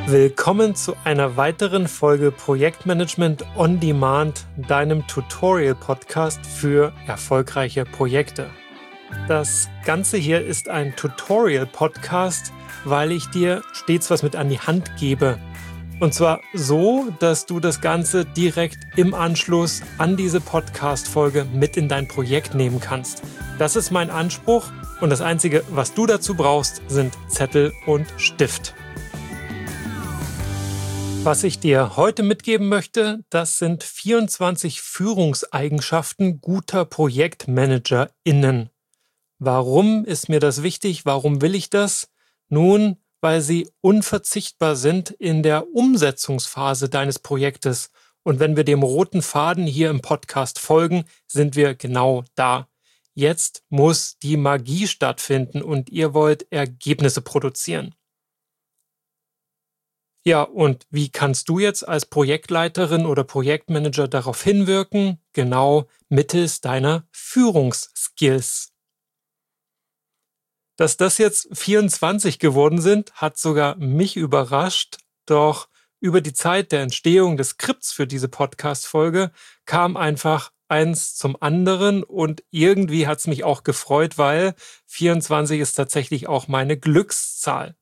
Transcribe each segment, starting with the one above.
Willkommen zu einer weiteren Folge Projektmanagement on Demand, deinem Tutorial-Podcast für erfolgreiche Projekte. Das Ganze hier ist ein Tutorial-Podcast, weil ich dir stets was mit an die Hand gebe. Und zwar so, dass du das Ganze direkt im Anschluss an diese Podcast-Folge mit in dein Projekt nehmen kannst. Das ist mein Anspruch und das Einzige, was du dazu brauchst, sind Zettel und Stift. Was ich dir heute mitgeben möchte, das sind 24 Führungseigenschaften guter ProjektmanagerInnen. Warum ist mir das wichtig? Warum will ich das? Nun, weil sie unverzichtbar sind in der Umsetzungsphase deines Projektes. Und wenn wir dem roten Faden hier im Podcast folgen, sind wir genau da. Jetzt muss die Magie stattfinden und ihr wollt Ergebnisse produzieren. Ja, und wie kannst du jetzt als Projektleiterin oder Projektmanager darauf hinwirken? Genau mittels deiner Führungsskills. Dass das jetzt 24 geworden sind, hat sogar mich überrascht. Doch über die Zeit der Entstehung des Skripts für diese Podcast-Folge kam einfach eins zum anderen und irgendwie hat es mich auch gefreut, weil 24 ist tatsächlich auch meine Glückszahl.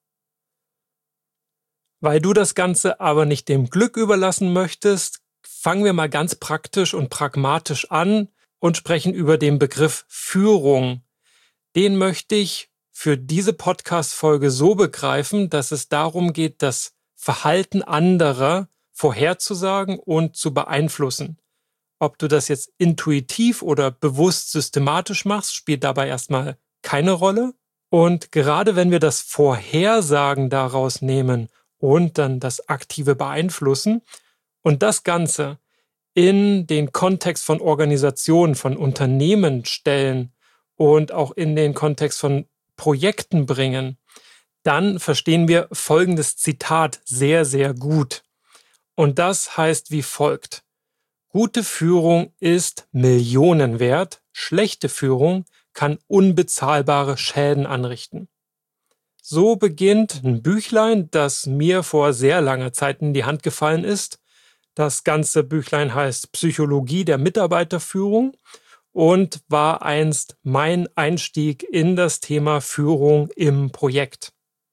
Weil du das Ganze aber nicht dem Glück überlassen möchtest, fangen wir mal ganz praktisch und pragmatisch an und sprechen über den Begriff Führung. Den möchte ich für diese Podcast-Folge so begreifen, dass es darum geht, das Verhalten anderer vorherzusagen und zu beeinflussen. Ob du das jetzt intuitiv oder bewusst systematisch machst, spielt dabei erstmal keine Rolle. Und gerade wenn wir das Vorhersagen daraus nehmen und dann das aktive Beeinflussen und das Ganze in den Kontext von Organisationen, von Unternehmen stellen und auch in den Kontext von Projekten bringen, dann verstehen wir folgendes Zitat sehr, sehr gut. Und das heißt wie folgt: Gute Führung ist Millionen wert, schlechte Führung kann unbezahlbare Schäden anrichten. So beginnt ein Büchlein, das mir vor sehr langer Zeit in die Hand gefallen ist. Das ganze Büchlein heißt Psychologie der Mitarbeiterführung und war einst mein Einstieg in das Thema Führung im Projekt.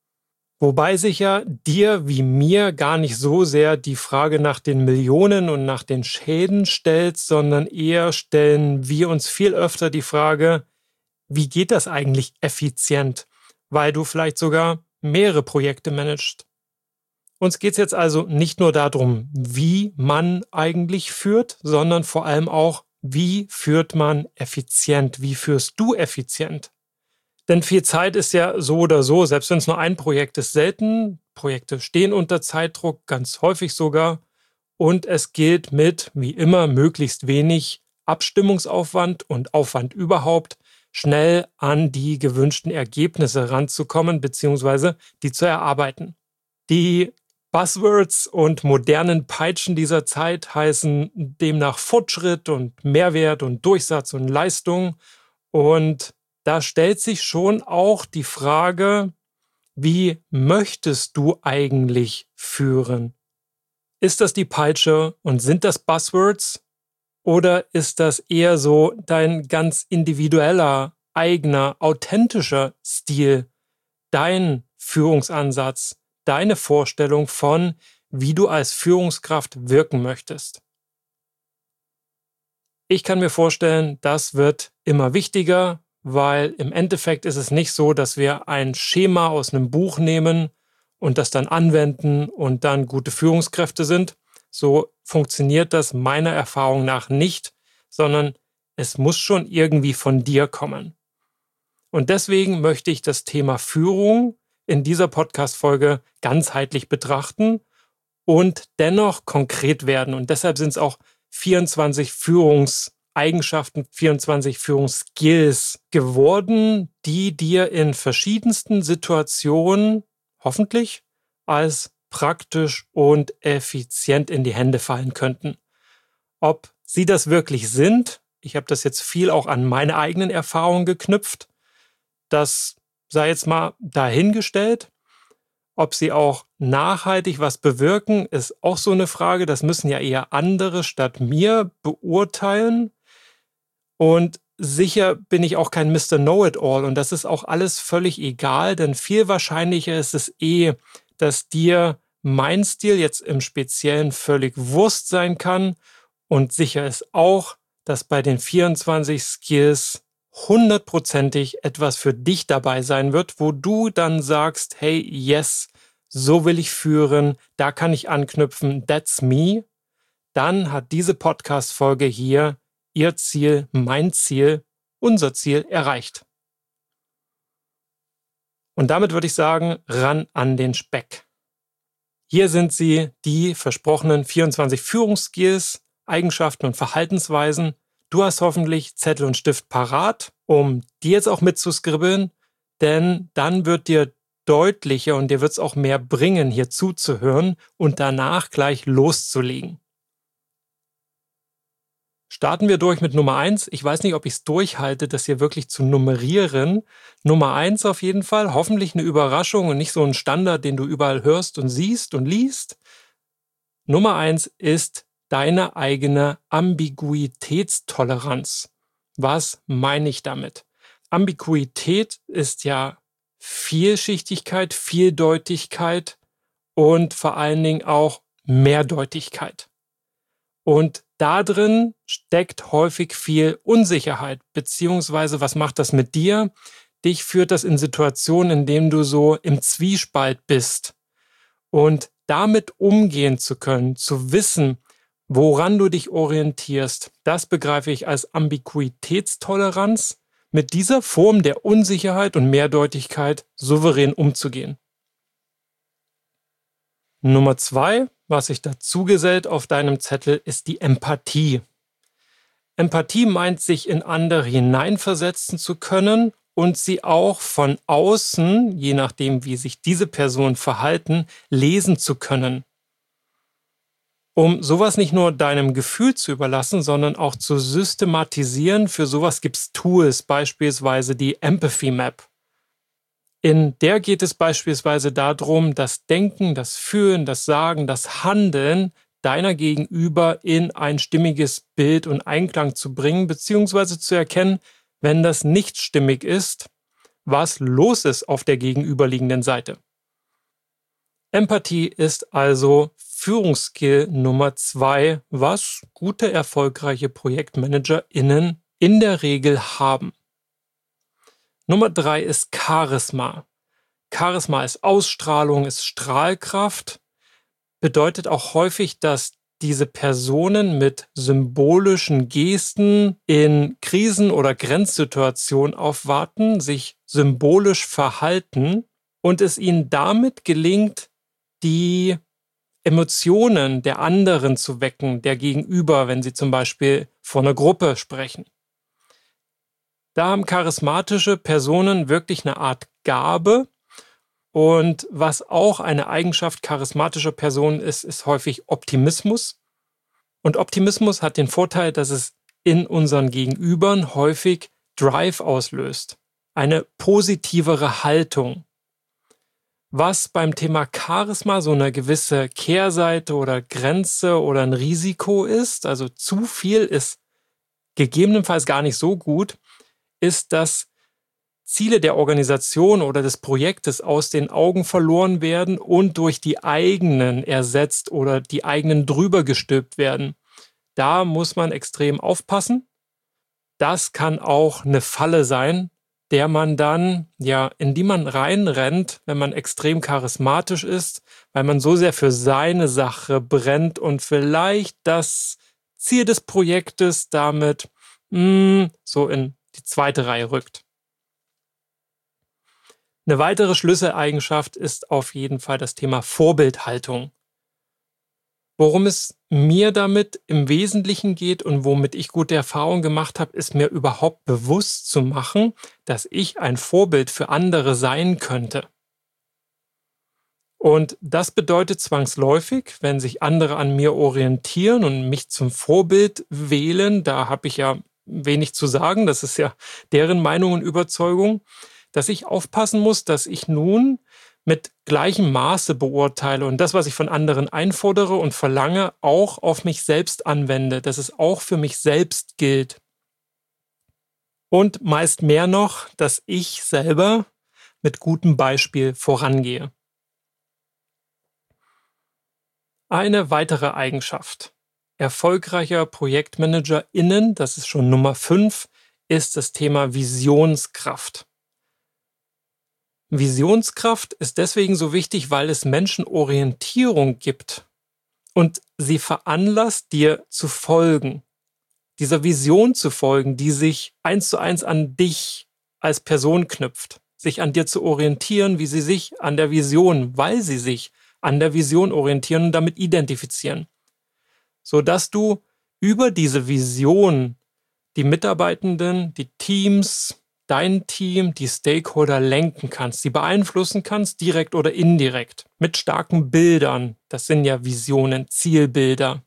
Wobei sich ja dir wie mir gar nicht so sehr die Frage nach den Millionen und nach den Schäden stellt, sondern eher stellen wir uns viel öfter die Frage, wie geht das eigentlich effizient? Weil du vielleicht sogar mehrere Projekte managst. Uns geht es jetzt also nicht nur darum, wie man eigentlich führt, sondern vor allem auch, wie führt man effizient? Wie führst du effizient? Denn viel Zeit ist ja so oder so, selbst wenn es nur ein Projekt ist, selten. Projekte stehen unter Zeitdruck, ganz häufig sogar. Und es gilt mit, wie immer, möglichst wenig Abstimmungsaufwand und Aufwand überhaupt, schnell an die gewünschten Ergebnisse ranzukommen bzw. die zu erarbeiten. Die Buzzwords und modernen Peitschen dieser Zeit heißen demnach Fortschritt und Mehrwert und Durchsatz und Leistung. Und da stellt sich schon auch die Frage, wie möchtest du eigentlich führen? Ist das die Peitsche und sind das Buzzwords? Oder ist das eher so dein ganz individueller, eigener, authentischer Stil, dein Führungsansatz, deine Vorstellung von, wie du als Führungskraft wirken möchtest? Ich kann mir vorstellen, das wird immer wichtiger, weil im Endeffekt ist es nicht so, dass wir ein Schema aus einem Buch nehmen und das dann anwenden und dann gute Führungskräfte sind. So funktioniert das meiner Erfahrung nach nicht, sondern es muss schon irgendwie von dir kommen. Und deswegen möchte ich das Thema Führung in dieser Podcast-Folge ganzheitlich betrachten und dennoch konkret werden. Und deshalb sind es auch 24 Führungseigenschaften, 24 Führungsskills geworden, die dir in verschiedensten Situationen hoffentlich als praktisch und effizient in die Hände fallen könnten. Ob sie das wirklich sind, ich habe das jetzt viel auch an meine eigenen Erfahrungen geknüpft, das sei jetzt mal dahingestellt. Ob sie auch nachhaltig was bewirken, ist auch so eine Frage. Das müssen ja eher andere statt mir beurteilen. Und sicher bin ich auch kein Mr. Know-it-all und das ist auch alles völlig egal, denn viel wahrscheinlicher ist es dass dir mein Stil jetzt im Speziellen völlig Wurst sein kann und sicher ist auch, dass bei den 24 Skills 100%ig etwas für dich dabei sein wird, wo du dann sagst, hey, yes, so will ich führen, da kann ich anknüpfen, that's me. Dann hat diese Podcast-Folge hier ihr Ziel, mein Ziel, unser Ziel erreicht. Und damit würde ich sagen, ran an den Speck. Hier sind sie, die versprochenen 24 Führungsskills, Eigenschaften und Verhaltensweisen. Du hast hoffentlich Zettel und Stift parat, um die jetzt auch mitzuskribbeln, denn dann wird dir deutlicher und dir wird es auch mehr bringen, hier zuzuhören und danach gleich loszulegen. Starten wir durch mit Nummer 1. Ich weiß nicht, ob ich es durchhalte, das hier wirklich zu nummerieren. Nummer 1 auf jeden Fall. Hoffentlich eine Überraschung und nicht so ein Standard, den du überall hörst und siehst und liest. Nummer 1 ist deine eigene Ambiguitätstoleranz. Was meine ich damit? Ambiguität ist ja Vielschichtigkeit, Vieldeutigkeit und vor allen Dingen auch Mehrdeutigkeit. Und da drin steckt häufig viel Unsicherheit, beziehungsweise was macht das mit dir? Dich führt das in Situationen, in denen du so im Zwiespalt bist. Und damit umgehen zu können, zu wissen, woran du dich orientierst, das begreife ich als Ambiguitätstoleranz, mit dieser Form der Unsicherheit und Mehrdeutigkeit souverän umzugehen. Nummer 2, was sich dazu gesellt auf deinem Zettel, ist die Empathie. Empathie meint, sich in andere hineinversetzen zu können und sie auch von außen, je nachdem, wie sich diese Personen verhalten, lesen zu können. Um sowas nicht nur deinem Gefühl zu überlassen, sondern auch zu systematisieren, für sowas gibt es Tools, beispielsweise die Empathy Map. In der geht es beispielsweise darum, das Denken, das Fühlen, das Sagen, das Handeln deiner Gegenüber in ein stimmiges Bild und Einklang zu bringen, beziehungsweise zu erkennen, wenn das nicht stimmig ist, was los ist auf der gegenüberliegenden Seite. Empathie ist also Führungsskill Nummer 2, was gute, erfolgreiche ProjektmanagerInnen in der Regel haben. Nummer 3 ist Charisma. Charisma ist Ausstrahlung, ist Strahlkraft, bedeutet auch häufig, dass diese Personen mit symbolischen Gesten in Krisen- oder Grenzsituationen aufwarten, sich symbolisch verhalten und es ihnen damit gelingt, die Emotionen der anderen zu wecken, der Gegenüber, wenn sie zum Beispiel vor einer Gruppe sprechen. Da haben charismatische Personen wirklich eine Art Gabe. Und was auch eine Eigenschaft charismatischer Personen ist, ist häufig Optimismus. Und Optimismus hat den Vorteil, dass es in unseren Gegenübern häufig Drive auslöst. Eine positivere Haltung. Was beim Thema Charisma so eine gewisse Kehrseite oder Grenze oder ein Risiko ist, also zu viel ist gegebenenfalls gar nicht so gut, ist, dass Ziele der Organisation oder des Projektes aus den Augen verloren werden und durch die eigenen ersetzt oder die eigenen drüber gestülpt werden. Da muss man extrem aufpassen. Das kann auch eine Falle sein, der man dann, in die man reinrennt, wenn man extrem charismatisch ist, weil man so sehr für seine Sache brennt und vielleicht das Ziel des Projektes damit so in die zweite Reihe rückt. Eine weitere Schlüsseleigenschaft ist auf jeden Fall das Thema Vorbildhaltung. Worum es mir damit im Wesentlichen geht und womit ich gute Erfahrungen gemacht habe, ist mir überhaupt bewusst zu machen, dass ich ein Vorbild für andere sein könnte. Und das bedeutet zwangsläufig, wenn sich andere an mir orientieren und mich zum Vorbild wählen, da habe ich ja wenig zu sagen, das ist ja deren Meinung und Überzeugung, dass ich aufpassen muss, dass ich nun mit gleichem Maße beurteile und das, was ich von anderen einfordere und verlange, auch auf mich selbst anwende, dass es auch für mich selbst gilt. Und meist mehr noch, dass ich selber mit gutem Beispiel vorangehe. Eine weitere Eigenschaft erfolgreicher ProjektmanagerInnen, das ist schon Nummer 5, ist das Thema Visionskraft. Visionskraft ist deswegen so wichtig, weil es Menschen Orientierung gibt und sie veranlasst, dir zu folgen. Dieser Vision zu folgen, die sich 1:1 an dich als Person knüpft, sich an dir zu orientieren, wie sie sich an der Vision, weil sie sich an der Vision orientieren und damit identifizieren, sodass du über diese Vision die Mitarbeitenden, die Teams, dein Team, die Stakeholder lenken kannst, sie beeinflussen kannst, direkt oder indirekt, mit starken Bildern. Das sind ja Visionen, Zielbilder.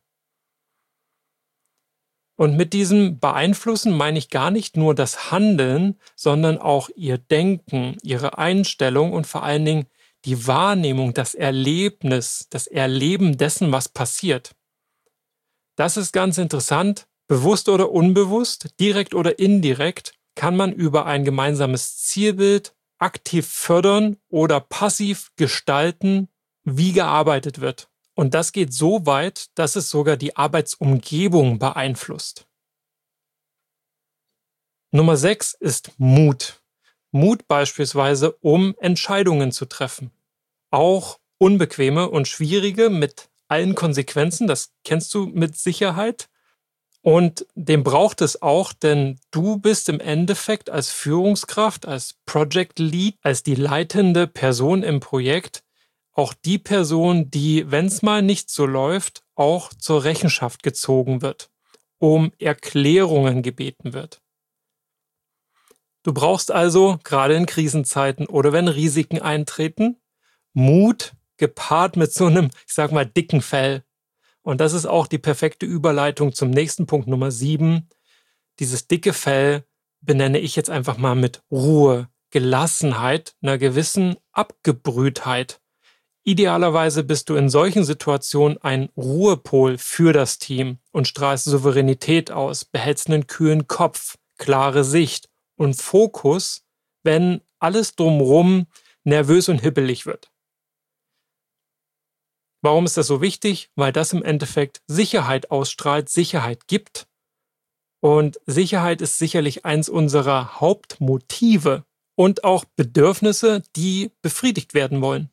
Und mit diesem Beeinflussen meine ich gar nicht nur das Handeln, sondern auch ihr Denken, ihre Einstellung und vor allen Dingen die Wahrnehmung, das Erlebnis, das Erleben dessen, was passiert. Das ist ganz interessant. Bewusst oder unbewusst, direkt oder indirekt, kann man über ein gemeinsames Zielbild aktiv fördern oder passiv gestalten, wie gearbeitet wird. Und das geht so weit, dass es sogar die Arbeitsumgebung beeinflusst. Nummer 6 ist Mut. Mut beispielsweise, um Entscheidungen zu treffen. Auch unbequeme und schwierige mit allen Konsequenzen, das kennst du mit Sicherheit. Und den braucht es auch, denn du bist im Endeffekt als Führungskraft, als Project Lead, als die leitende Person im Projekt auch die Person, die, wenn es mal nicht so läuft, auch zur Rechenschaft gezogen wird, um Erklärungen gebeten wird. Du brauchst also, gerade in Krisenzeiten oder wenn Risiken eintreten, Mut gepaart mit so einem, ich sag mal, dicken Fell. Und das ist auch die perfekte Überleitung zum nächsten Punkt Nummer 7. Dieses dicke Fell benenne ich jetzt einfach mal mit Ruhe, Gelassenheit, einer gewissen Abgebrühtheit. Idealerweise bist du in solchen Situationen ein Ruhepol für das Team und strahlst Souveränität aus, behältst einen kühlen Kopf, klare Sicht und Fokus, wenn alles drumherum nervös und hibbelig wird. Warum ist das so wichtig? Weil das im Endeffekt Sicherheit ausstrahlt, Sicherheit gibt. Und Sicherheit ist sicherlich eins unserer Hauptmotive und auch Bedürfnisse, die befriedigt werden wollen.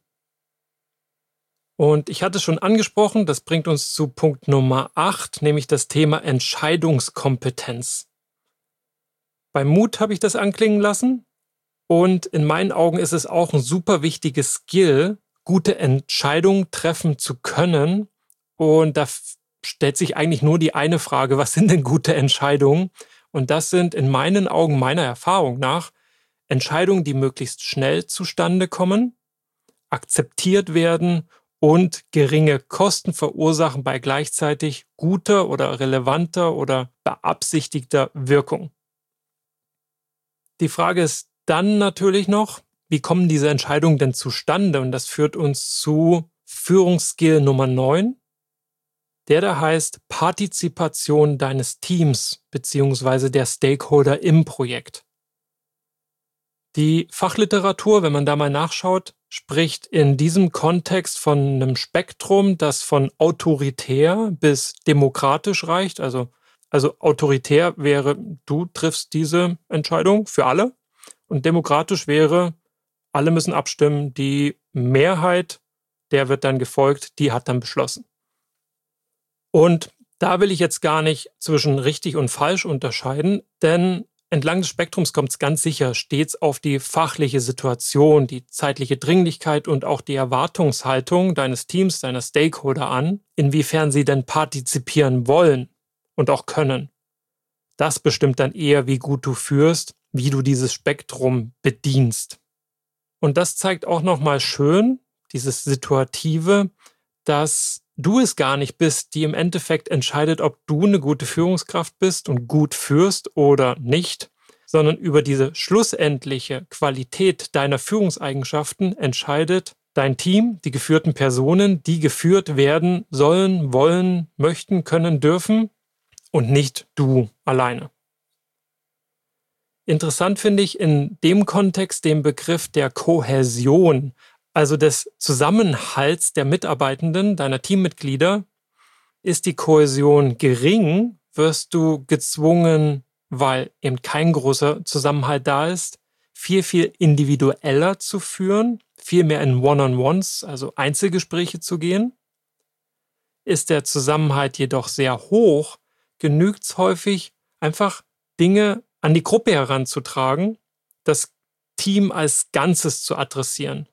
Und ich hatte es schon angesprochen, das bringt uns zu Punkt Nummer 8, nämlich das Thema Entscheidungskompetenz. Beim Mut habe ich das anklingen lassen und in meinen Augen ist es auch ein super wichtiges Skill, gute Entscheidungen treffen zu können. Und da stellt sich eigentlich nur die eine Frage, was sind denn gute Entscheidungen? Und das sind in meinen Augen, meiner Erfahrung nach, Entscheidungen, die möglichst schnell zustande kommen, akzeptiert werden und geringe Kosten verursachen bei gleichzeitig guter oder relevanter oder beabsichtigter Wirkung. Die Frage ist dann natürlich noch, wie kommen diese Entscheidungen denn zustande? Und das führt uns zu Führungsskill Nummer 9, der da heißt Partizipation deines Teams bzw. der Stakeholder im Projekt. Die Fachliteratur, wenn man da mal nachschaut, spricht in diesem Kontext von einem Spektrum, das von autoritär bis demokratisch reicht. Also autoritär wäre, du triffst diese Entscheidung für alle. Und demokratisch wäre, alle müssen abstimmen, die Mehrheit, der wird dann gefolgt, die hat dann beschlossen. Und da will ich jetzt gar nicht zwischen richtig und falsch unterscheiden, denn entlang des Spektrums kommt es ganz sicher stets auf die fachliche Situation, die zeitliche Dringlichkeit und auch die Erwartungshaltung deines Teams, deiner Stakeholder an, inwiefern sie denn partizipieren wollen und auch können. Das bestimmt dann eher, wie gut du führst, wie du dieses Spektrum bedienst. Und das zeigt auch nochmal schön, dieses Situative, dass du es gar nicht bist, die im Endeffekt entscheidet, ob du eine gute Führungskraft bist und gut führst oder nicht, sondern über diese schlussendliche Qualität deiner Führungseigenschaften entscheidet dein Team, die geführten Personen, die geführt werden sollen, wollen, möchten, können, dürfen und nicht du alleine. Interessant finde ich in dem Kontext den Begriff der Kohäsion, also des Zusammenhalts der Mitarbeitenden, deiner Teammitglieder. Ist die Kohäsion gering, wirst du gezwungen, weil eben kein großer Zusammenhalt da ist, viel individueller zu führen, viel mehr in One-on-Ones, also Einzelgespräche zu gehen. Ist der Zusammenhalt jedoch sehr hoch, genügt es häufig, einfach Dinge an die Gruppe heranzutragen, das Team als Ganzes zu adressieren.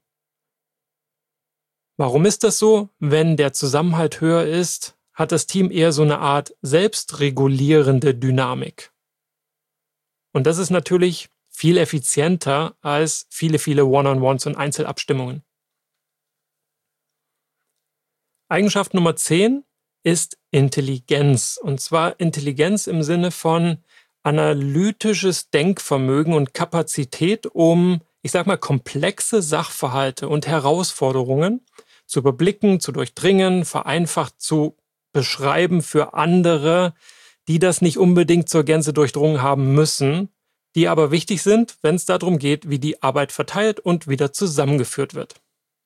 Warum ist das so? Wenn der Zusammenhalt höher ist, hat das Team eher so eine Art selbstregulierende Dynamik. Und das ist natürlich viel effizienter als viele One-on-Ones und Einzelabstimmungen. Eigenschaft Nummer 10 ist Intelligenz. Und zwar Intelligenz im Sinne von analytisches Denkvermögen und Kapazität, um, komplexe Sachverhalte und Herausforderungen zu überblicken, zu durchdringen, vereinfacht zu beschreiben für andere, die das nicht unbedingt zur Gänze durchdrungen haben müssen, die aber wichtig sind, wenn es darum geht, wie die Arbeit verteilt und wieder zusammengeführt wird.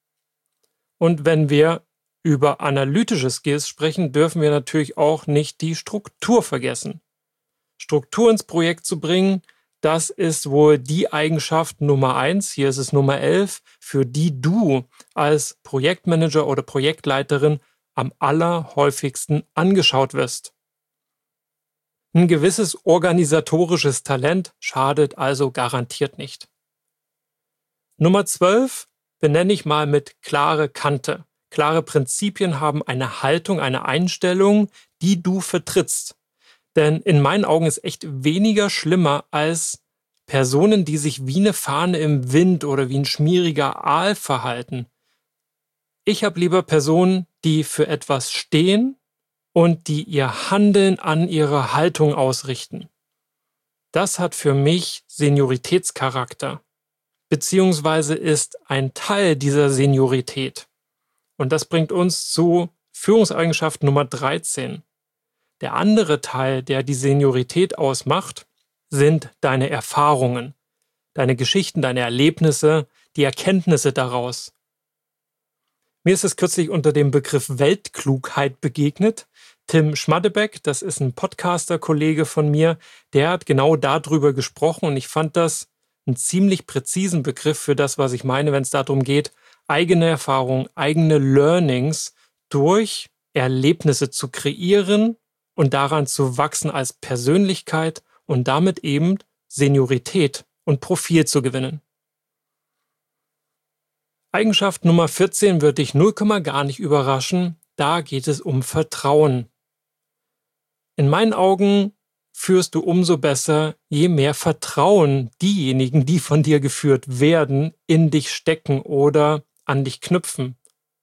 Und wenn wir über analytische Skills sprechen, dürfen wir natürlich auch nicht die Struktur vergessen. Struktur ins Projekt zu bringen, das ist wohl die Eigenschaft Nummer 1, hier ist es Nummer 11, für die du als Projektmanager oder Projektleiterin am allerhäufigsten angeschaut wirst. Ein gewisses organisatorisches Talent schadet also garantiert nicht. Nummer 12 benenne ich mal mit klare Kante. Klare Prinzipien haben eine Haltung, eine Einstellung, die du vertrittst. Denn in meinen Augen ist echt weniger schlimmer als Personen, die sich wie eine Fahne im Wind oder wie ein schmieriger Aal verhalten. Ich habe lieber Personen, die für etwas stehen und die ihr Handeln an ihre Haltung ausrichten. Das hat für mich Senioritätscharakter, beziehungsweise ist ein Teil dieser Seniorität. Und das bringt uns zu Führungseigenschaft Nummer 13. Der andere Teil, der die Seniorität ausmacht, sind deine Erfahrungen, deine Geschichten, deine Erlebnisse, die Erkenntnisse daraus. Mir ist es kürzlich unter dem Begriff Weltklugheit begegnet. Tim Schmaddebeck, das ist ein Podcaster-Kollege von mir, der hat genau darüber gesprochen und ich fand das einen ziemlich präzisen Begriff für das, was ich meine, wenn es darum geht, eigene Erfahrungen, eigene Learnings durch Erlebnisse zu kreieren und daran zu wachsen als Persönlichkeit und damit eben Seniorität und Profil zu gewinnen. Eigenschaft Nummer 14 wird dich 0, gar nicht überraschen. Da geht es um Vertrauen. In meinen Augen führst du umso besser, je mehr Vertrauen diejenigen, die von dir geführt werden, in dich stecken oder an dich knüpfen.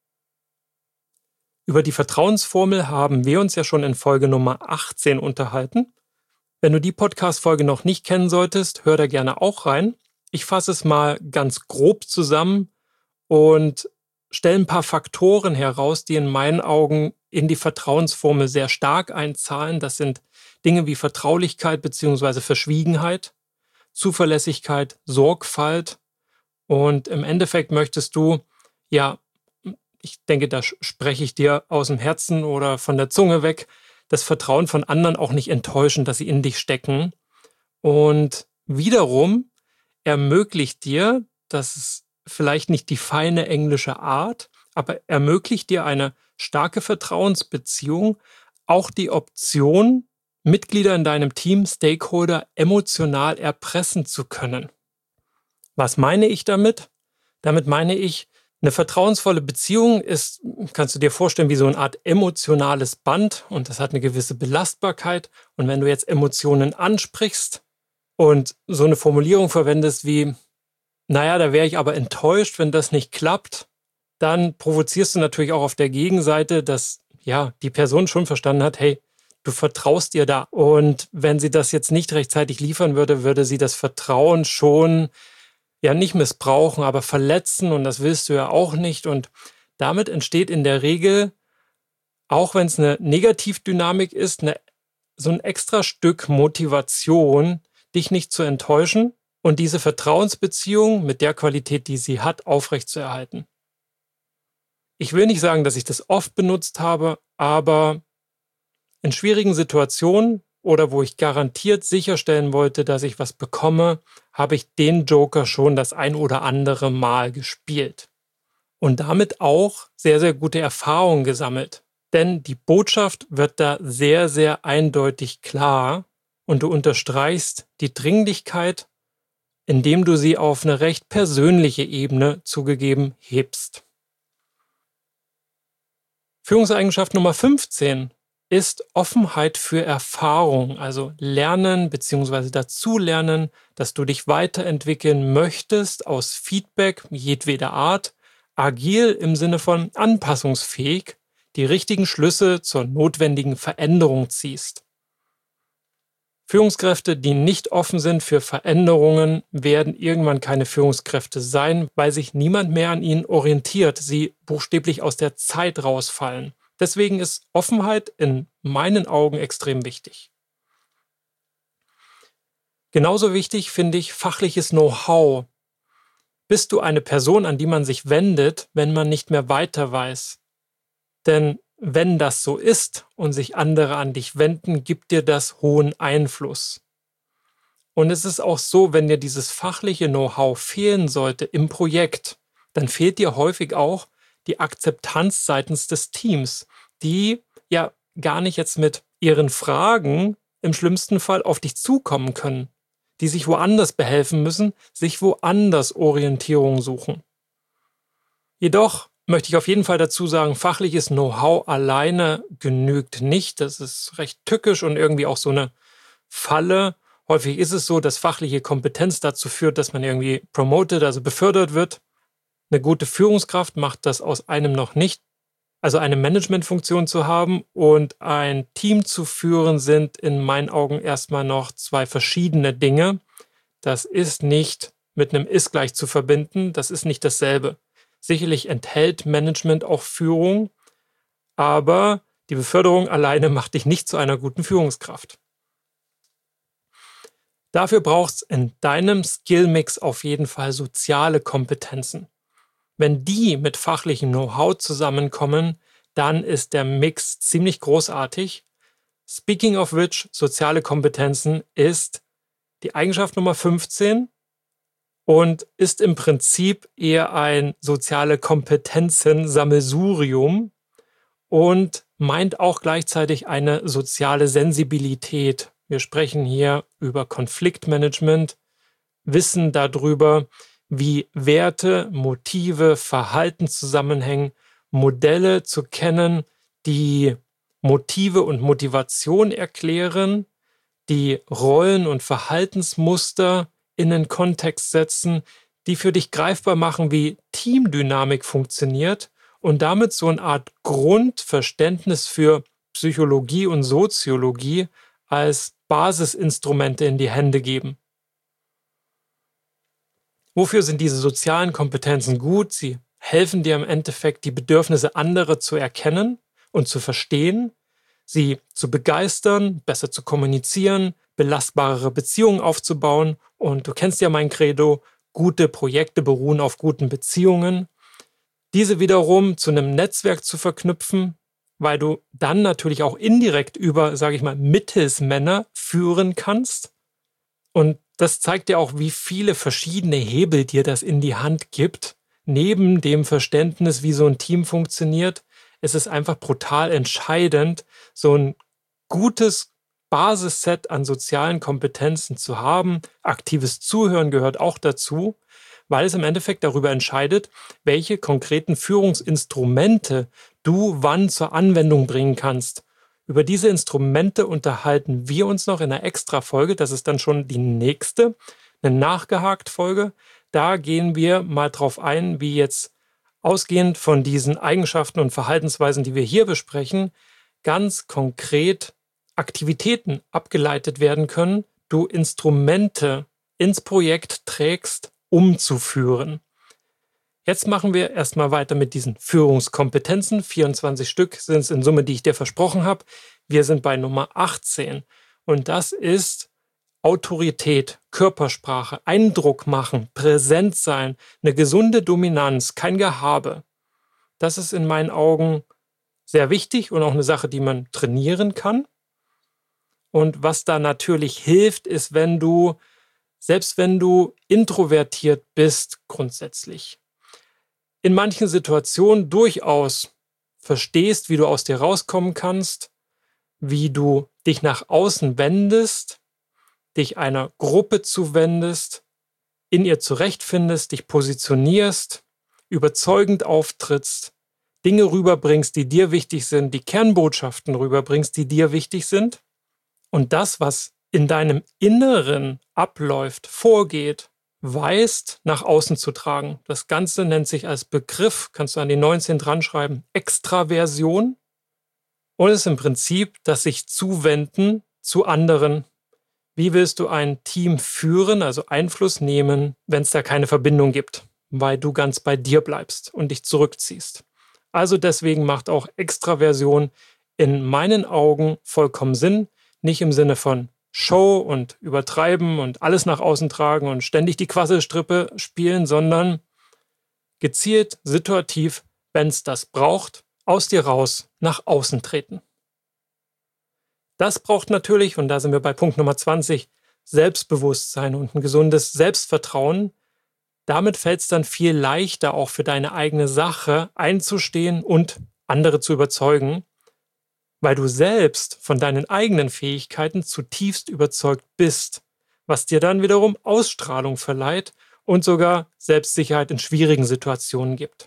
Über die Vertrauensformel haben wir uns ja schon in Folge Nummer 18 unterhalten. Wenn du die Podcast-Folge noch nicht kennen solltest, hör da gerne auch rein. Ich fasse es mal ganz grob zusammen und stelle ein paar Faktoren heraus, die in meinen Augen in die Vertrauensformel sehr stark einzahlen. Das sind Dinge wie Vertraulichkeit bzw. Verschwiegenheit, Zuverlässigkeit, Sorgfalt und im Endeffekt möchtest du, ich denke, da spreche ich dir aus dem Herzen oder von der Zunge weg, das Vertrauen von anderen auch nicht enttäuschen, dass sie in dich stecken und wiederum ermöglicht dir, dass es vielleicht nicht die feine englische Art, aber ermöglicht dir eine starke Vertrauensbeziehung, auch die Option, Mitglieder in deinem Team, Stakeholder emotional erpressen zu können. Was meine ich damit? Damit meine ich, eine vertrauensvolle Beziehung ist, kannst du dir vorstellen, wie so eine Art emotionales Band und das hat eine gewisse Belastbarkeit. Und wenn du jetzt Emotionen ansprichst und so eine Formulierung verwendest wie, da wäre ich aber enttäuscht, wenn das nicht klappt, dann provozierst du natürlich auch auf der Gegenseite, dass die Person schon verstanden hat, hey, du vertraust ihr da. Und wenn sie das jetzt nicht rechtzeitig liefern würde, würde sie das Vertrauen schon ja nicht missbrauchen, aber verletzen, und das willst du ja auch nicht. Und damit entsteht in der Regel, auch wenn es eine Negativdynamik ist, so ein extra Stück Motivation, dich nicht zu enttäuschen und diese Vertrauensbeziehung mit der Qualität, die sie hat, aufrechtzuerhalten. Ich will nicht sagen, dass ich das oft benutzt habe, aber in schwierigen Situationen oder wo ich garantiert sicherstellen wollte, dass ich was bekomme, habe ich den Joker schon das ein oder andere Mal gespielt. Und damit auch sehr, sehr gute Erfahrungen gesammelt. Denn die Botschaft wird da sehr, sehr eindeutig klar und du unterstreichst die Dringlichkeit, indem du sie auf eine recht persönliche Ebene zugegeben hebst. Führungseigenschaft Nummer 15 ist Offenheit für Erfahrung, also Lernen bzw. dazulernen, dass du dich weiterentwickeln möchtest aus Feedback jedweder Art, agil im Sinne von anpassungsfähig, die richtigen Schlüsse zur notwendigen Veränderung ziehst. Führungskräfte, die nicht offen sind für Veränderungen, werden irgendwann keine Führungskräfte sein, weil sich niemand mehr an ihnen orientiert, sie buchstäblich aus der Zeit rausfallen. Deswegen ist Offenheit in meinen Augen extrem wichtig. Genauso wichtig finde ich fachliches Know-how. Bist du eine Person, an die man sich wendet, wenn man nicht mehr weiter weiß? Denn wenn das so ist und sich andere an dich wenden, gibt dir das hohen Einfluss. Und es ist auch so, wenn dir dieses fachliche Know-how fehlen sollte im Projekt, dann fehlt dir häufig auch die Akzeptanz seitens des Teams, die ja gar nicht jetzt mit ihren Fragen im schlimmsten Fall auf dich zukommen können, die sich woanders behelfen müssen, sich woanders Orientierung suchen. Jedoch möchte ich auf jeden Fall dazu sagen, fachliches Know-how alleine genügt nicht. Das ist recht tückisch und irgendwie auch so eine Falle. Häufig ist es so, dass fachliche Kompetenz dazu führt, dass man irgendwie promoted, also befördert wird. Eine gute Führungskraft macht das aus einem noch nicht. Also eine Managementfunktion zu haben und ein Team zu führen, sind in meinen Augen erstmal noch zwei verschiedene Dinge. Das ist nicht mit einem Ist gleich zu verbinden, das ist nicht dasselbe. Sicherlich enthält Management auch Führung, aber die Beförderung alleine macht dich nicht zu einer guten Führungskraft. Dafür braucht es in deinem Skillmix auf jeden Fall soziale Kompetenzen. Wenn die mit fachlichem Know-how zusammenkommen, dann ist der Mix ziemlich großartig. Speaking of which, soziale Kompetenzen ist die Eigenschaft Nummer 15 und ist im Prinzip eher ein soziale Kompetenzen-Sammelsurium und meint auch gleichzeitig eine soziale Sensibilität. Wir sprechen hier über Konfliktmanagement, Wissen darüber, wie Werte, Motive, Verhalten zusammenhängen, Modelle zu kennen, die Motive und Motivation erklären, die Rollen und Verhaltensmuster in einen Kontext setzen, die für dich greifbar machen, wie Teamdynamik funktioniert und damit so eine Art Grundverständnis für Psychologie und Soziologie als Basisinstrumente in die Hände geben. Wofür sind diese sozialen Kompetenzen gut? Sie helfen dir im Endeffekt, die Bedürfnisse anderer zu erkennen und zu verstehen, sie zu begeistern, besser zu kommunizieren, belastbarere Beziehungen aufzubauen. Und du kennst ja mein Credo, gute Projekte beruhen auf guten Beziehungen. Diese wiederum zu einem Netzwerk zu verknüpfen, weil du dann natürlich auch indirekt über, sage ich mal, Mittelsmänner führen kannst. Und das zeigt dir auch, wie viele verschiedene Hebel dir das in die Hand gibt. Neben dem Verständnis, wie so ein Team funktioniert, ist es einfach brutal entscheidend, so ein gutes Basisset an sozialen Kompetenzen zu haben. Aktives Zuhören gehört auch dazu, weil es im Endeffekt darüber entscheidet, welche konkreten Führungsinstrumente du wann zur Anwendung bringen kannst. Über diese Instrumente unterhalten wir uns noch in einer Extra-Folge. Das ist dann schon die nächste, eine Nachgehakt-Folge. Da gehen wir mal drauf ein, wie jetzt ausgehend von diesen Eigenschaften und Verhaltensweisen, die wir hier besprechen, ganz konkret Aktivitäten abgeleitet werden können, du Instrumente ins Projekt trägst, umzuführen. Jetzt machen wir erstmal weiter mit diesen Führungskompetenzen. 24 Stück sind es in Summe, die ich dir versprochen habe. Wir sind bei Nummer 18 und das ist Autorität, Körpersprache, Eindruck machen, präsent sein, eine gesunde Dominanz, kein Gehabe. Das ist in meinen Augen sehr wichtig und auch eine Sache, die man trainieren kann. Und was da natürlich hilft, ist, selbst wenn du introvertiert bist grundsätzlich, in manchen Situationen durchaus verstehst, wie du aus dir rauskommen kannst, wie du dich nach außen wendest, dich einer Gruppe zuwendest, in ihr zurechtfindest, dich positionierst, überzeugend auftrittst, Dinge rüberbringst, die dir wichtig sind, die Kernbotschaften rüberbringst, die dir wichtig sind. Und das, was in deinem Inneren abläuft, vorgeht, weißt, nach außen zu tragen. Das Ganze nennt sich als Begriff, kannst du an die 19 dran schreiben, Extraversion. Und es ist im Prinzip das sich zuwenden zu anderen. Wie willst du ein Team führen, also Einfluss nehmen, wenn es da keine Verbindung gibt, weil du ganz bei dir bleibst und dich zurückziehst. Also deswegen macht auch Extraversion in meinen Augen vollkommen Sinn, nicht im Sinne von Show und übertreiben und alles nach außen tragen und ständig die Quasselstrippe spielen, sondern gezielt, situativ, wenn es das braucht, aus dir raus, nach außen treten. Das braucht natürlich, und da sind wir bei Punkt Nummer 20, Selbstbewusstsein und ein gesundes Selbstvertrauen. Damit fällt es dann viel leichter, auch für deine eigene Sache einzustehen und andere zu überzeugen, weil du selbst von deinen eigenen Fähigkeiten zutiefst überzeugt bist, was dir dann wiederum Ausstrahlung verleiht und sogar Selbstsicherheit in schwierigen Situationen gibt.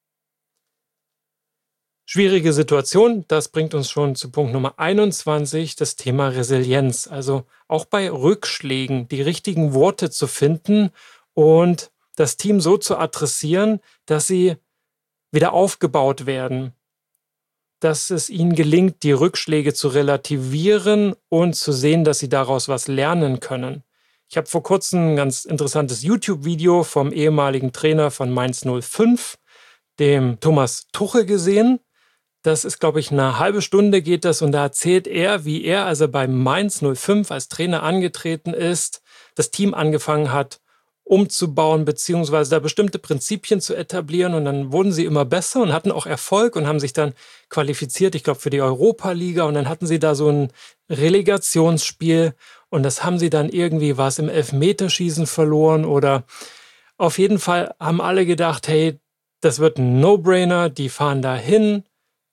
Schwierige Situation, das bringt uns schon zu Punkt Nummer 21, das Thema Resilienz. Also auch bei Rückschlägen die richtigen Worte zu finden und das Team so zu adressieren, dass sie wieder aufgebaut werden, dass es ihnen gelingt, die Rückschläge zu relativieren und zu sehen, dass sie daraus was lernen können. Ich habe vor kurzem ein ganz interessantes YouTube-Video vom ehemaligen Trainer von Mainz 05, dem Thomas Tuchel, gesehen. Das ist, glaube ich, eine halbe Stunde geht das und da erzählt er, wie er, als er bei Mainz 05 als Trainer angetreten ist, das Team angefangen hat, umzubauen, beziehungsweise da bestimmte Prinzipien zu etablieren und dann wurden sie immer besser und hatten auch Erfolg und haben sich dann qualifiziert, ich glaube, für die Europa-Liga und dann hatten sie da so ein Relegationsspiel und das haben sie dann irgendwie, was im Elfmeterschießen verloren oder auf jeden Fall haben alle gedacht, hey, das wird ein No-Brainer, die fahren da hin,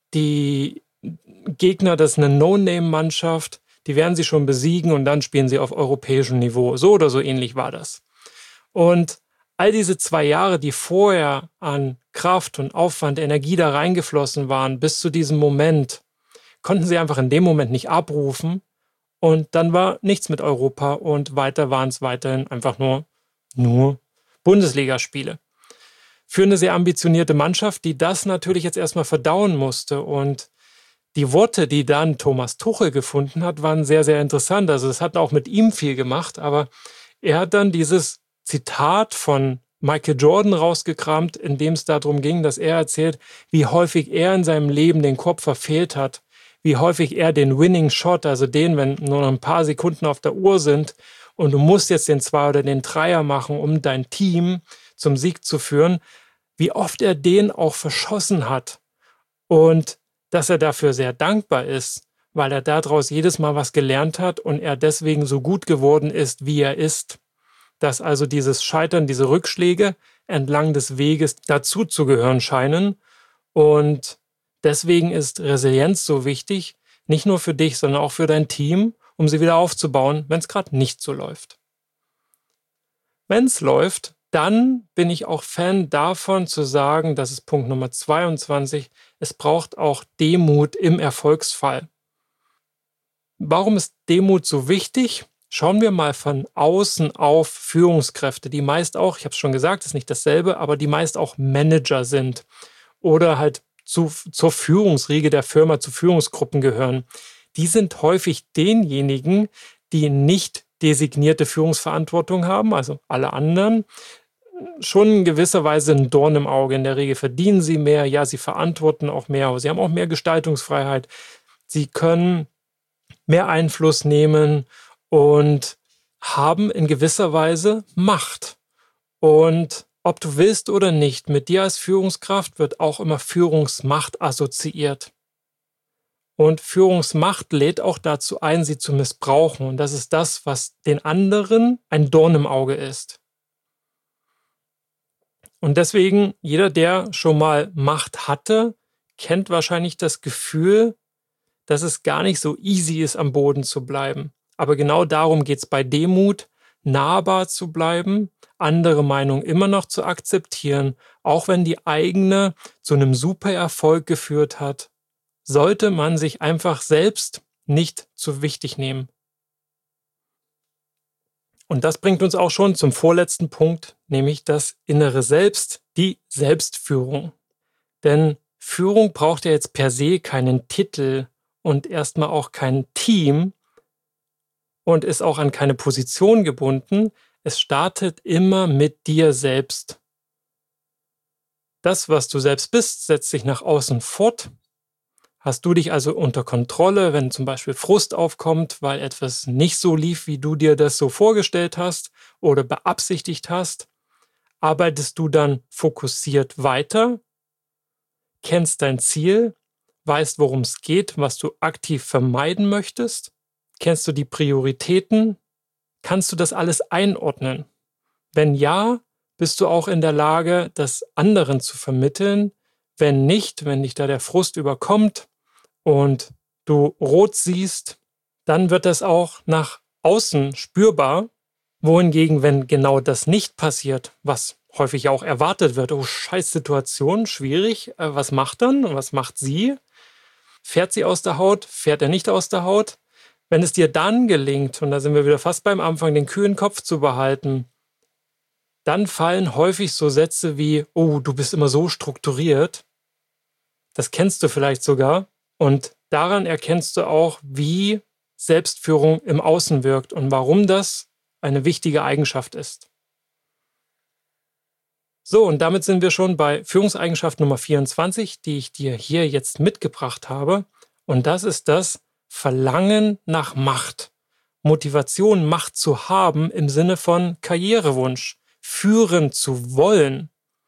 die Gegner, das ist eine No-Name-Mannschaft, die werden sie schon besiegen und dann spielen sie auf europäischem Niveau. So oder so ähnlich war das. Und all diese 2 Jahre, die vorher an Kraft und Aufwand, Energie da reingeflossen waren, bis zu diesem Moment, konnten sie einfach in dem Moment nicht abrufen. Und dann war nichts mit Europa und weiter waren es weiterhin einfach nur Bundesligaspiele. Für eine sehr ambitionierte Mannschaft, die das natürlich jetzt erstmal verdauen musste. Und die Worte, die dann Thomas Tuchel gefunden hat, waren sehr, sehr interessant. Also es hat auch mit ihm viel gemacht, aber er hat dann dieses Zitat von Michael Jordan rausgekramt, in dem es darum ging, dass er erzählt, wie häufig er in seinem Leben den Kopf verfehlt hat, wie häufig er den Winning Shot, also den, wenn nur noch ein paar Sekunden auf der Uhr sind und du musst jetzt den 2 oder den 3er machen, um dein Team zum Sieg zu führen, wie oft er den auch verschossen hat und dass er dafür sehr dankbar ist, weil er daraus jedes Mal was gelernt hat und er deswegen so gut geworden ist, wie er ist. Dass also dieses Scheitern, diese Rückschläge entlang des Weges dazu zu gehören scheinen. Und deswegen ist Resilienz so wichtig, nicht nur für dich, sondern auch für dein Team, um sie wieder aufzubauen, wenn es gerade nicht so läuft. Wenn es läuft, dann bin ich auch Fan davon zu sagen, das ist Punkt Nummer 22, es braucht auch Demut im Erfolgsfall. Warum ist Demut so wichtig? Schauen wir mal von außen auf Führungskräfte, die meist auch, ich habe es schon gesagt, ist nicht dasselbe, aber die meist auch Manager sind oder halt zur Führungsriege der Firma, zu Führungsgruppen gehören. die sind häufig denjenigen, die nicht designierte Führungsverantwortung haben, also alle anderen, schon in gewisser Weise ein Dorn im Auge. In der Regel verdienen sie mehr, ja, sie verantworten auch mehr, aber sie haben auch mehr Gestaltungsfreiheit. Sie können mehr Einfluss nehmen und haben in gewisser Weise Macht. Und ob du willst oder nicht, mit dir als Führungskraft wird auch immer Führungsmacht assoziiert. Und Führungsmacht lädt auch dazu ein, sie zu missbrauchen. Und das ist das, was den anderen ein Dorn im Auge ist. Und deswegen, jeder, der schon mal Macht hatte, kennt wahrscheinlich das Gefühl, dass es gar nicht so easy ist, am Boden zu bleiben. Aber genau darum geht es bei Demut, nahbar zu bleiben, andere Meinungen immer noch zu akzeptieren, auch wenn die eigene zu einem super Erfolg geführt hat, sollte man sich einfach selbst nicht zu wichtig nehmen. Und das bringt uns auch schon zum vorletzten Punkt, nämlich das innere Selbst, die Selbstführung. Denn Führung braucht ja jetzt per se keinen Titel und erstmal auch kein Team und ist auch an keine Position gebunden. Es startet immer mit dir selbst. Das, was du selbst bist, setzt sich nach außen fort. Hast du dich also unter Kontrolle, wenn zum Beispiel Frust aufkommt, weil etwas nicht so lief, wie du dir das so vorgestellt hast oder beabsichtigt hast? Arbeitest du dann fokussiert weiter? Kennst dein Ziel? Weißt, worum es geht, was du aktiv vermeiden möchtest? Kennst du die Prioritäten? Kannst du das alles einordnen? Wenn ja, bist du auch in der Lage, das anderen zu vermitteln. Wenn nicht, wenn dich da der Frust überkommt und du rot siehst, dann wird das auch nach außen spürbar. Wohingegen, wenn genau das nicht passiert, was häufig auch erwartet wird, oh, scheiß Situation, schwierig, was macht dann? Was macht sie? Fährt sie aus der Haut? Fährt er nicht aus der Haut? Wenn es dir dann gelingt, und da sind wir wieder fast beim Anfang, den kühlen Kopf zu behalten, dann fallen häufig so Sätze wie, oh, du bist immer so strukturiert. Das kennst du vielleicht sogar. Und daran erkennst du auch, wie Selbstführung im Außen wirkt und warum das eine wichtige Eigenschaft ist. So, und damit sind wir schon bei Führungseigenschaft Nummer 24, die ich dir hier jetzt mitgebracht habe. Und das ist das Verlangen nach Macht. Motivation, Macht zu haben im Sinne von Karrierewunsch, führen zu wollen.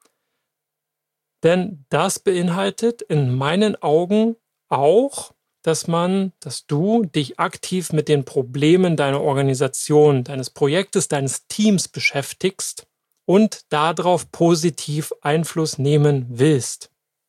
Denn das beinhaltet in meinen Augen auch, dass du dich aktiv mit den Problemen deiner Organisation, deines Projektes, deines Teams beschäftigst und darauf positiv Einfluss nehmen willst.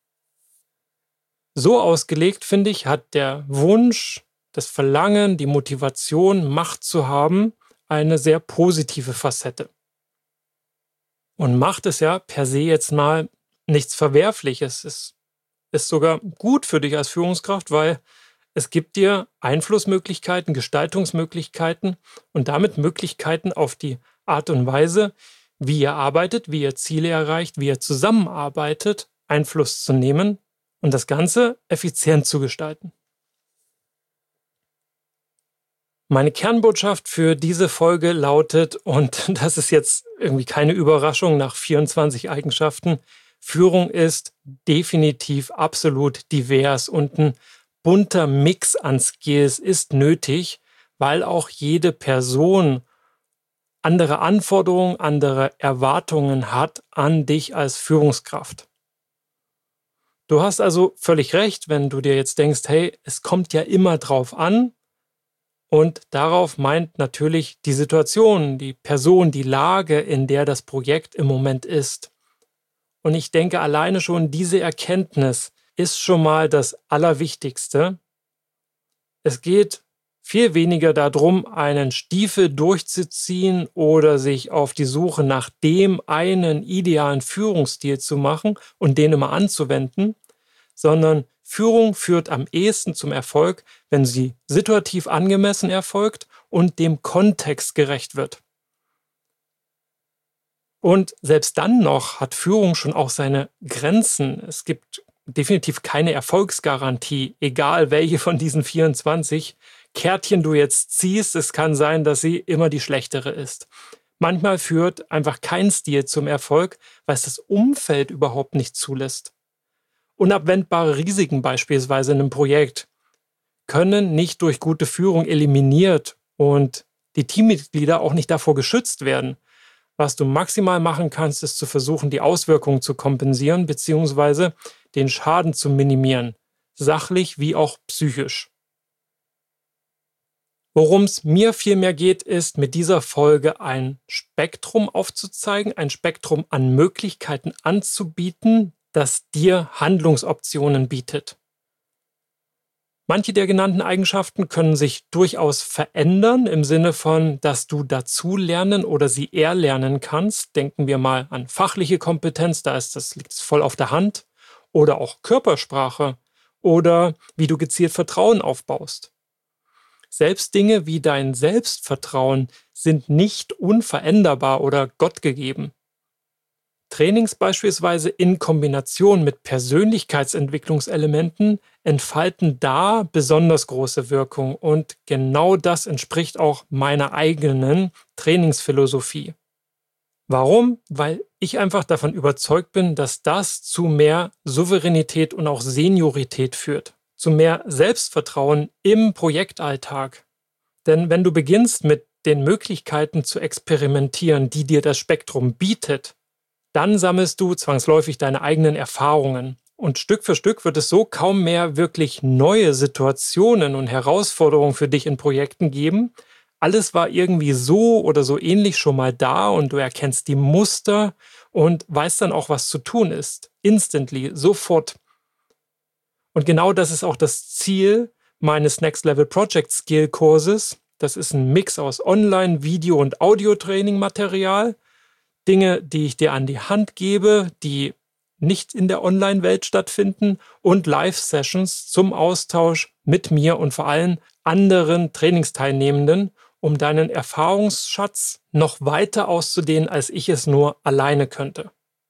So ausgelegt, finde ich, hat der Wunsch, das Verlangen, die Motivation, Macht zu haben, eine sehr positive Facette. Und Macht ist ja per se jetzt mal nichts Verwerfliches. Es ist sogar gut für dich als Führungskraft, weil es gibt dir Einflussmöglichkeiten, Gestaltungsmöglichkeiten und damit Möglichkeiten auf die Art und Weise, wie ihr arbeitet, wie ihr Ziele erreicht, wie ihr zusammenarbeitet, Einfluss zu nehmen und das Ganze effizient zu gestalten. Meine Kernbotschaft für diese Folge lautet, und das ist jetzt irgendwie keine Überraschung nach 24 Eigenschaften, Führung ist definitiv absolut divers und ein bunter Mix an Skills ist nötig, weil auch jede Person andere Anforderungen, andere Erwartungen hat an dich als Führungskraft. Du hast also völlig recht, wenn du dir jetzt denkst, hey, es kommt ja immer drauf an. Und darauf meint natürlich die Situation, die Person, die Lage, in der das Projekt im Moment ist. Und ich denke, alleine schon diese Erkenntnis ist schon mal das Allerwichtigste. Es geht viel weniger darum, einen Stiefel durchzuziehen oder sich auf die Suche nach dem einen idealen Führungsstil zu machen und den immer anzuwenden, sondern Führung führt am ehesten zum Erfolg, wenn sie situativ angemessen erfolgt und dem Kontext gerecht wird. Und selbst dann noch hat Führung schon auch seine Grenzen. Es gibt definitiv keine Erfolgsgarantie, egal welche von diesen 24 Kärtchen du jetzt ziehst. Es kann sein, dass sie immer die schlechtere ist. Manchmal führt einfach kein Stil zum Erfolg, weil es das Umfeld überhaupt nicht zulässt. Unabwendbare Risiken beispielsweise in einem Projekt können nicht durch gute Führung eliminiert und die Teammitglieder auch nicht davor geschützt werden. Was du maximal machen kannst, ist zu versuchen, die Auswirkungen zu kompensieren bzw. den Schaden zu minimieren, sachlich wie auch psychisch. Worum es mir vielmehr geht, ist, mit dieser Folge ein Spektrum aufzuzeigen, ein Spektrum an Möglichkeiten anzubieten, das dir Handlungsoptionen bietet. Manche der genannten Eigenschaften können sich durchaus verändern, im Sinne von, dass du dazu lernen oder sie erlernen kannst. Denken wir mal an fachliche Kompetenz, liegt es voll auf der Hand. Oder auch Körpersprache oder wie du gezielt Vertrauen aufbaust. Selbst Dinge wie dein Selbstvertrauen sind nicht unveränderbar oder gottgegeben. Trainings beispielsweise in Kombination mit Persönlichkeitsentwicklungselementen entfalten da besonders große Wirkung und genau das entspricht auch meiner eigenen Trainingsphilosophie. Warum? Weil ich einfach davon überzeugt bin, dass das zu mehr Souveränität und auch Seniorität führt, zu mehr Selbstvertrauen im Projektalltag. Denn wenn du beginnst mit den Möglichkeiten zu experimentieren, die dir das Spektrum bietet, dann sammelst du zwangsläufig deine eigenen Erfahrungen. Und Stück für Stück wird es so kaum mehr wirklich neue Situationen und Herausforderungen für dich in Projekten geben. Alles war irgendwie so oder so ähnlich schon mal da und du erkennst die Muster und weißt dann auch, was zu tun ist. Instantly, sofort. Und genau das ist auch das Ziel meines Next Level Project Skill Kurses. Das ist ein Mix aus Online-, Video- und Audio-Training-Material. Dinge, die ich dir an die Hand gebe, die nicht in der Online-Welt stattfinden und Live-Sessions zum Austausch mit mir und vor allem anderen Trainingsteilnehmenden, um deinen Erfahrungsschatz noch weiter auszudehnen, als ich es nur alleine könnte.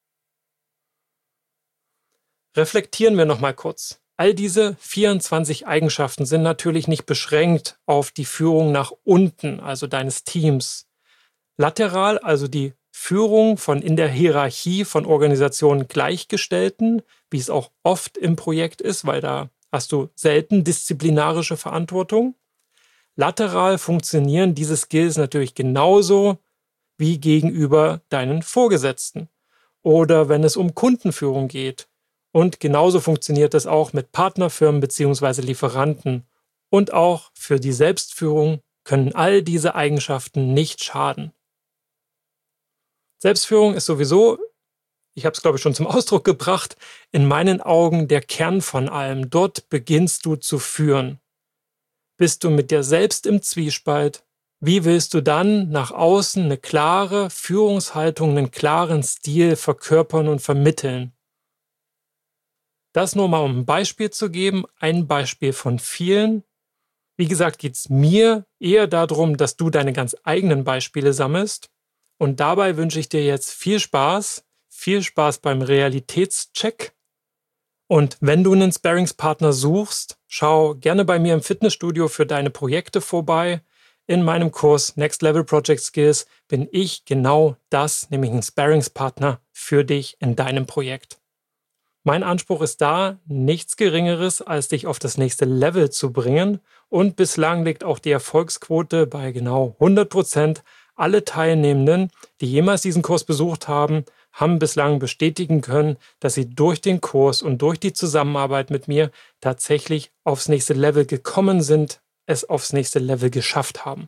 Reflektieren wir nochmal kurz. All diese 24 Eigenschaften sind natürlich nicht beschränkt auf die Führung nach unten, also deines Teams. Lateral, also die Führung von in der Hierarchie von Organisationen Gleichgestellten, wie es auch oft im Projekt ist, weil da hast du selten disziplinarische Verantwortung. Lateral funktionieren diese Skills natürlich genauso wie gegenüber deinen Vorgesetzten oder wenn es um Kundenführung geht. Und genauso funktioniert es auch mit Partnerfirmen bzw. Lieferanten. Und auch für die Selbstführung können all diese Eigenschaften nicht schaden. Selbstführung ist sowieso, ich habe es glaube ich schon zum Ausdruck gebracht, in meinen Augen der Kern von allem. Dort beginnst du zu führen. Bist du mit dir selbst im Zwiespalt? Wie willst du dann nach außen eine klare Führungshaltung, einen klaren Stil verkörpern und vermitteln? Das nur mal um ein Beispiel zu geben, ein Beispiel von vielen. Wie gesagt, geht es mir eher darum, dass du deine ganz eigenen Beispiele sammelst. Und dabei wünsche ich dir jetzt viel Spaß beim Realitätscheck. Und wenn du einen Sparringspartner suchst, schau gerne bei mir im Fitnessstudio für deine Projekte vorbei. In meinem Kurs Next Level Project Skills bin ich genau das, nämlich ein Sparringspartner für dich in deinem Projekt. Mein Anspruch ist da, nichts Geringeres, als dich auf das nächste Level zu bringen. Und bislang liegt auch die Erfolgsquote bei genau 100%. Alle Teilnehmenden, die jemals diesen Kurs besucht haben, haben bislang bestätigen können, dass sie durch den Kurs und durch die Zusammenarbeit mit mir tatsächlich aufs nächste Level gekommen sind, es aufs nächste Level geschafft haben.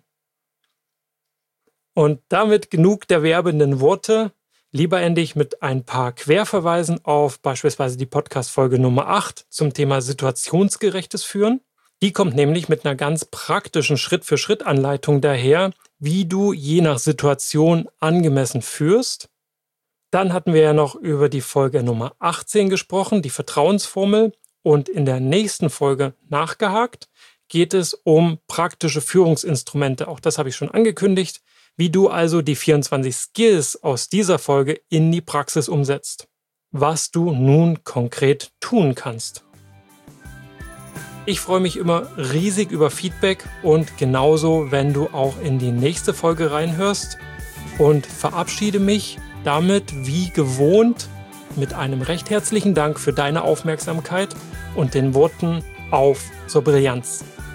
Und damit genug der werbenden Worte. Lieber ende ich mit ein paar Querverweisen auf beispielsweise die Podcast-Folge Nummer 8 zum Thema situationsgerechtes Führen. Die kommt nämlich mit einer ganz praktischen Schritt-für-Schritt-Anleitung daher, wie du je nach Situation angemessen führst. Dann hatten wir ja noch über die Folge Nummer 18 gesprochen, die Vertrauensformel. Und in der nächsten Folge nachgehakt geht es um praktische Führungsinstrumente. Auch das habe ich schon angekündigt, wie du also die 24 Skills aus dieser Folge in die Praxis umsetzt. was du nun konkret tun kannst. Ich freue mich immer riesig über Feedback und genauso, wenn du auch in die nächste Folge reinhörst, und verabschiede mich damit wie gewohnt mit einem recht herzlichen Dank für deine Aufmerksamkeit und den Worten auf zur Brillanz.